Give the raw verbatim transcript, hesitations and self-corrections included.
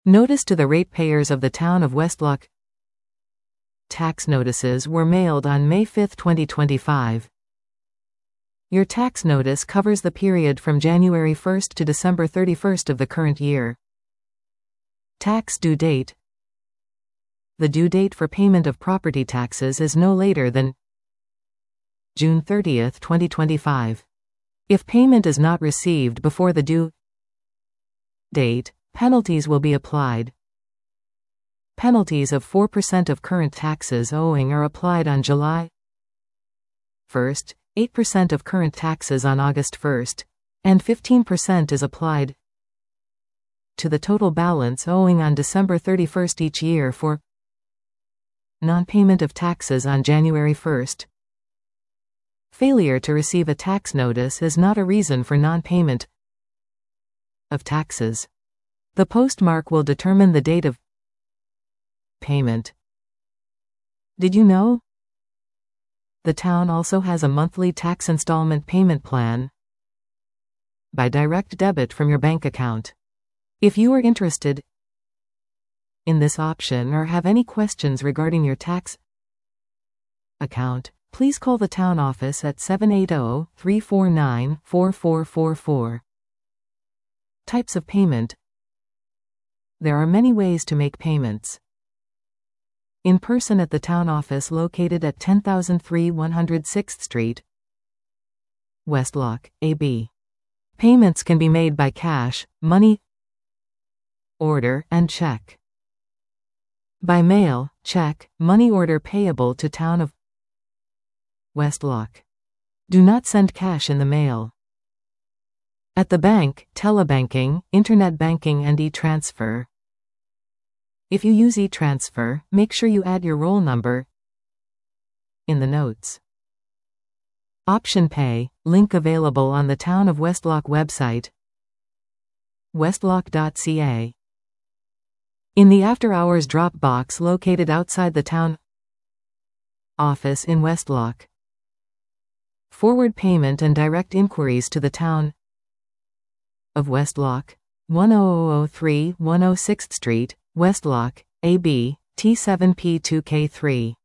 Notice to the ratepayers of the Town of Westlock. Tax notices were mailed on May fifth, twenty twenty-five. Your tax notice covers the period from January first to December thirty-first of the current year. Tax due date. The due date for payment of property taxes is no later than June thirtieth, twenty twenty-five. If payment is not received before the due date, penalties will be applied. Penalties of four percent of current taxes owing are applied on July first, eight percent of current taxes on August first, and fifteen percent is applied to the total balance owing on December thirty-first each year for non-payment of taxes on January first. Failure to receive a tax notice is not a reason for non-payment of taxes. The postmark will determine the date of payment. Did you know? The town also has a monthly tax installment payment plan by direct debit from your bank account. If you are interested in this option or have any questions regarding your tax account, please call the town office at seven eight zero, three four nine, four four four four. Types of payment. There are many ways to make payments. In person at the town office located at ten thousand three hundred one hundred sixth Street, Westlock, A B. Payments can be made by cash, money order, and check. By mail, check, money order payable to Town of Westlock. Do not send cash in the mail. At the bank, telebanking, internet banking and e-transfer. If you use e-transfer, make sure you add your roll number in the notes. Option Pay, link available on the Town of Westlock website, westlock dot c a. In the after-hours drop box located outside the town office in Westlock. Forward payment and direct inquiries to the Town of Westlock, one thousand three, one hundred sixth Street, Westlock, A B, T seven P two K three.